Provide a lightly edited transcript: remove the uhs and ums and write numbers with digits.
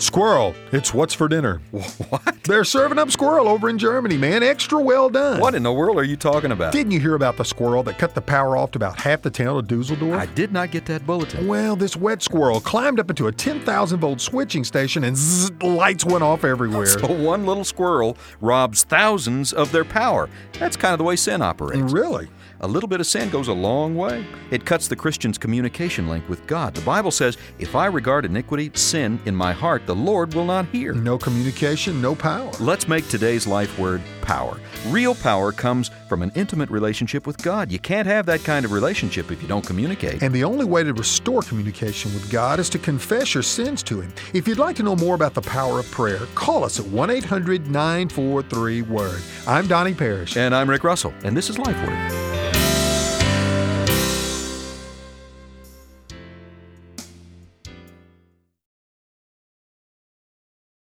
Squirrel. It's what's for dinner. What? They're serving up squirrel over in Germany, man. Extra well done. What in the world are you talking about? Didn't you hear about the squirrel that cut the power off to about half the town of Dusseldorf? I did not get that bulletin. Well, this wet squirrel climbed up into a 10,000-volt switching station and zzz, lights went off everywhere. So one little squirrel robs thousands of their power. That's kind of the way sin operates. Really? A little bit of sin goes a long way. It cuts the Christian's communication link with God. The Bible says, if I regard iniquity, sin, in my heart, the Lord will not hear. No communication, no power. Let's make today's life word power. Real power comes from an intimate relationship with God. You can't have that kind of relationship if you don't communicate. And the only way to restore communication with God is to confess your sins to Him. If you'd like to know more about the power of prayer, call us at 1-800-943-WORD. I'm Donnie Parrish. And I'm Rick Russell, and this is Life Word.